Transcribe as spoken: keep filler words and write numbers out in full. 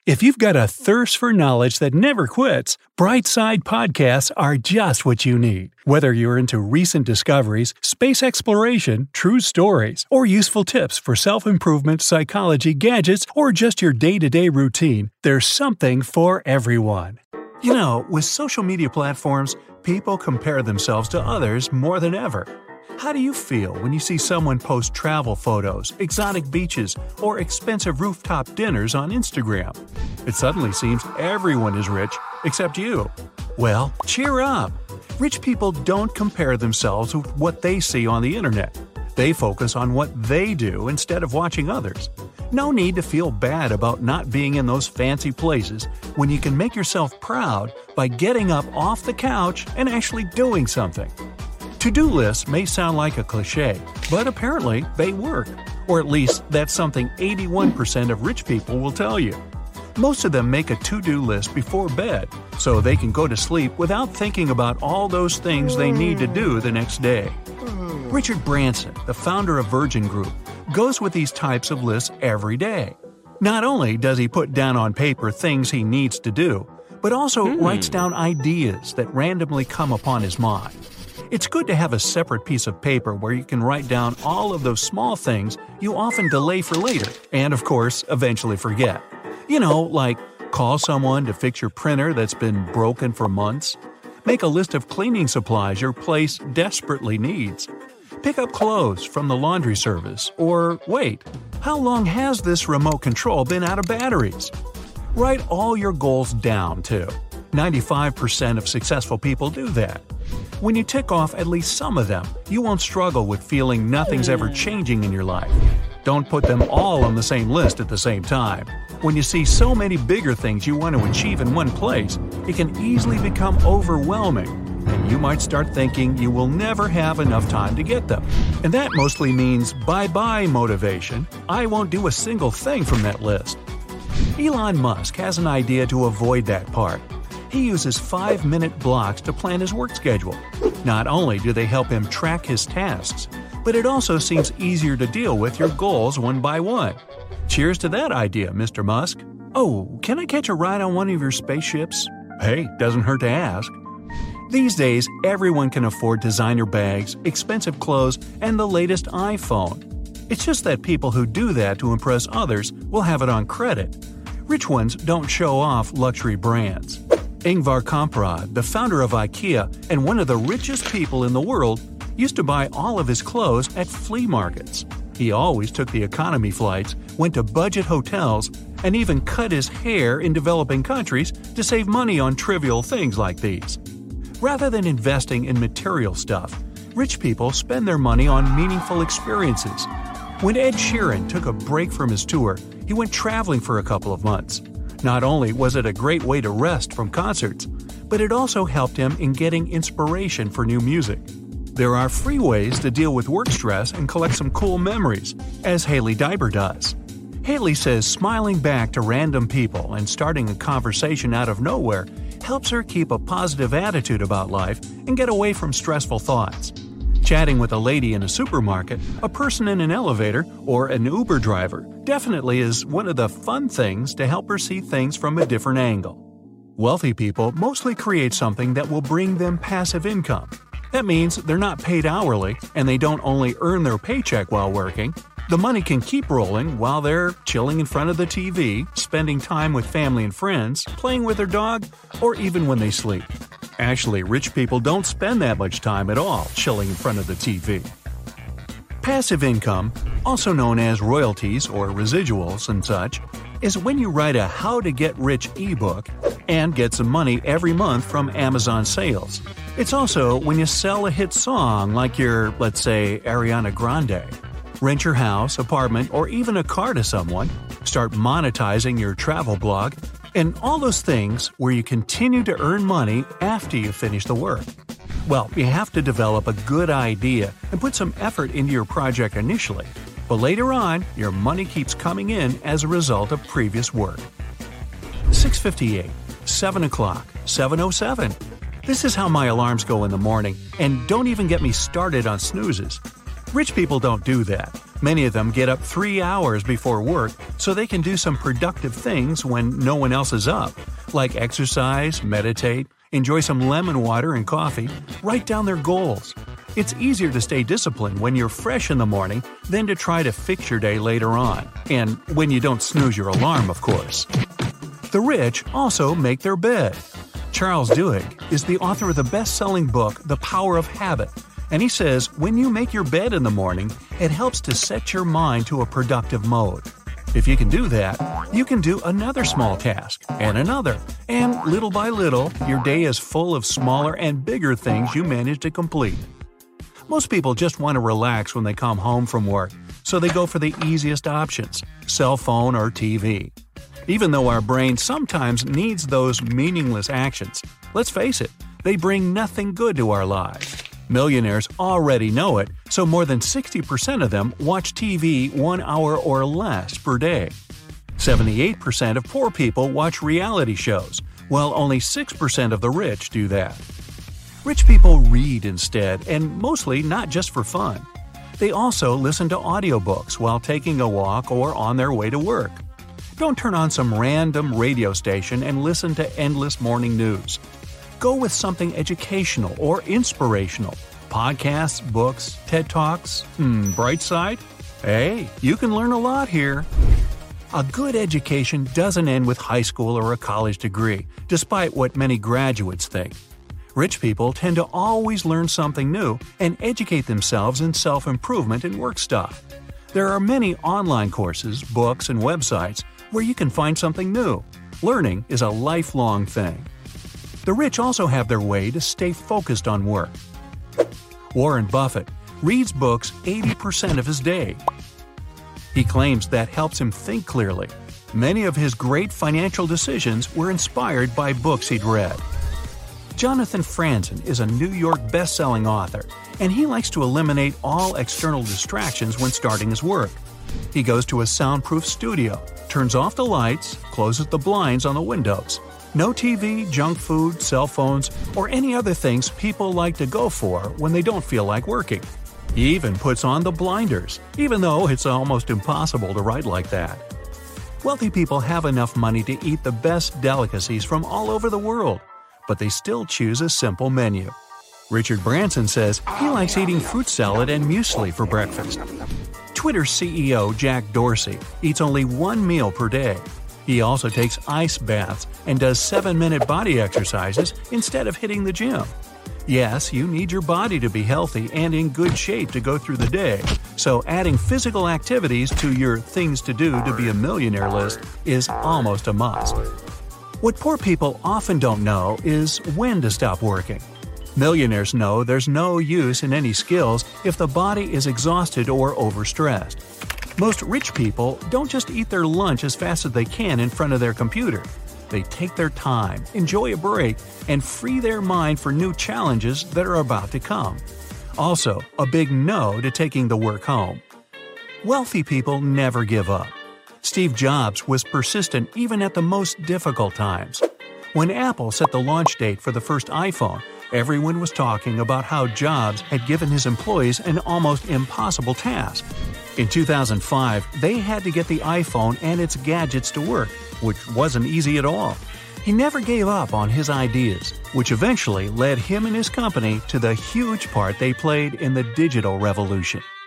If you've got a thirst for knowledge that never quits, Brightside Podcasts are just what you need. Whether you're into recent discoveries, space exploration, true stories, or useful tips for self-improvement, psychology, gadgets, or just your day-to-day routine, there's something for everyone. You know, with social media platforms, people compare themselves to others more than ever. How do you feel when you see someone post travel photos, exotic beaches, or expensive rooftop dinners on Instagram? It suddenly seems everyone is rich except you. Well, cheer up! Rich people don't compare themselves with what they see on the internet. They focus on what they do instead of watching others. No need to feel bad about not being in those fancy places when you can make yourself proud by getting up off the couch and actually doing something. To-do lists may sound like a cliche, but apparently they work. Or at least that's something eighty-one percent of rich people will tell you. Most of them make a to-do list before bed, so they can go to sleep without thinking about all those things they need to do the next day. Richard Branson, the founder of Virgin Group, goes with these types of lists every day. Not only does he put down on paper things he needs to do, but also hmm. writes down ideas that randomly come upon his mind. It's good to have a separate piece of paper where you can write down all of those small things you often delay for later and, of course, eventually forget. You know, like call someone to fix your printer that's been broken for months. Make a list of cleaning supplies your place desperately needs. Pick up clothes from the laundry service. Or wait, how long has this remote control been out of batteries? Write all your goals down, too. ninety-five percent of successful people do that. When you tick off at least some of them, you won't struggle with feeling nothing's ever changing in your life. Don't put them all on the same list at the same time. When you see so many bigger things you want to achieve in one place, it can easily become overwhelming, and you might start thinking you will never have enough time to get them. And that mostly means bye-bye motivation. I won't do a single thing from that list. Elon Musk has an idea to avoid that part. He uses five-minute blocks to plan his work schedule. Not only do they help him track his tasks, but it also seems easier to deal with your goals one by one. Cheers to that idea, Mister Musk. Oh, can I catch a ride on one of your spaceships? Hey, doesn't hurt to ask. These days, everyone can afford designer bags, expensive clothes, and the latest iPhone. It's just that people who do that to impress others will have it on credit. Rich ones don't show off luxury brands. Ingvar Kamprad, the founder of IKEA and one of the richest people in the world, used to buy all of his clothes at flea markets. He always took the economy flights, went to budget hotels, and even cut his hair in developing countries to save money on trivial things like these. Rather than investing in material stuff, rich people spend their money on meaningful experiences. When Ed Sheeran took a break from his tour, he went traveling for a couple of months. Not only was it a great way to rest from concerts, but it also helped him in getting inspiration for new music. There are free ways to deal with work stress and collect some cool memories, as Haley Diber does. Haley says smiling back to random people and starting a conversation out of nowhere helps her keep a positive attitude about life and get away from stressful thoughts. Chatting with a lady in a supermarket, a person in an elevator, or an Uber driver definitely is one of the fun things to help her see things from a different angle. Wealthy people mostly create something that will bring them passive income. That means they're not paid hourly, and they don't only earn their paycheck while working. The money can keep rolling while they're chilling in front of the T V, spending time with family and friends, playing with their dog, or even when they sleep. Actually, rich people don't spend that much time at all chilling in front of the T V. Passive income, also known as royalties or residuals and such, is when you write a How to Get Rich ebook and get some money every month from Amazon sales. It's also when you sell a hit song like your, let's say, Ariana Grande. Rent your house, apartment, or even a car to someone, start monetizing your travel blog, and all those things where you continue to earn money after you finish the work. Well, you have to develop a good idea and put some effort into your project initially, but later on, your money keeps coming in as a result of previous work. six fifty-eight, seven o'clock, seven oh seven. This is how my alarms go in the morning, and don't even get me started on snoozes. Rich people don't do that. Many of them get up three hours before work so they can do some productive things when no one else is up, like exercise, meditate, enjoy some lemon water and coffee, write down their goals. It's easier to stay disciplined when you're fresh in the morning than to try to fix your day later on, and when you don't snooze your alarm, of course. The rich also make their bed. Charles Duhigg is the author of the best-selling book The Power of Habit, and he says when you make your bed in the morning, it helps to set your mind to a productive mode. If you can do that, you can do another small task, and another, and little by little, your day is full of smaller and bigger things you manage to complete. Most people just want to relax when they come home from work, so they go for the easiest options, cell phone or T V. Even though our brain sometimes needs those meaningless actions, let's face it, they bring nothing good to our lives. Millionaires already know it, so more than sixty percent of them watch T V one hour or less per day. seventy-eight percent of poor people watch reality shows, while only six percent of the rich do that. Rich people read instead, and mostly not just for fun. They also listen to audiobooks while taking a walk or on their way to work. Don't turn on some random radio station and listen to endless morning news. Go with something educational or inspirational. Podcasts, books, TED Talks, hmm, Brightside? Hey, you can learn a lot here. A good education doesn't end with high school or a college degree, despite what many graduates think. Rich people tend to always learn something new and educate themselves in self-improvement and work stuff. There are many online courses, books, and websites where you can find something new. Learning is a lifelong thing. The rich also have their way to stay focused on work. Warren Buffett reads books eighty percent of his day. He claims that helps him think clearly. Many of his great financial decisions were inspired by books he'd read. Jonathan Franzen is a New York best-selling author, and he likes to eliminate all external distractions when starting his work. He goes to a soundproof studio, turns off the lights, closes the blinds on the windows. No T V, junk food, cell phones, or any other things people like to go for when they don't feel like working. He even puts on the blinders, even though it's almost impossible to write like that. Wealthy people have enough money to eat the best delicacies from all over the world, but they still choose a simple menu. Richard Branson says he likes eating fruit salad and muesli for breakfast. Twitter C E O Jack Dorsey eats only one meal per day. He also takes ice baths and does seven-minute body exercises instead of hitting the gym. Yes, you need your body to be healthy and in good shape to go through the day, so adding physical activities to your things to do to be a millionaire list is almost a must. What poor people often don't know is when to stop working. Millionaires know there's no use in any skills if the body is exhausted or overstressed. Most rich people don't just eat their lunch as fast as they can in front of their computer. They take their time, enjoy a break, and free their mind for new challenges that are about to come. Also, a big no to taking the work home. Wealthy people never give up. Steve Jobs was persistent even at the most difficult times. When Apple set the launch date for the first iPhone, everyone was talking about how Jobs had given his employees an almost impossible task. In two thousand five, they had to get the iPhone and its gadgets to work, which wasn't easy at all. He never gave up on his ideas, which eventually led him and his company to the huge part they played in the digital revolution.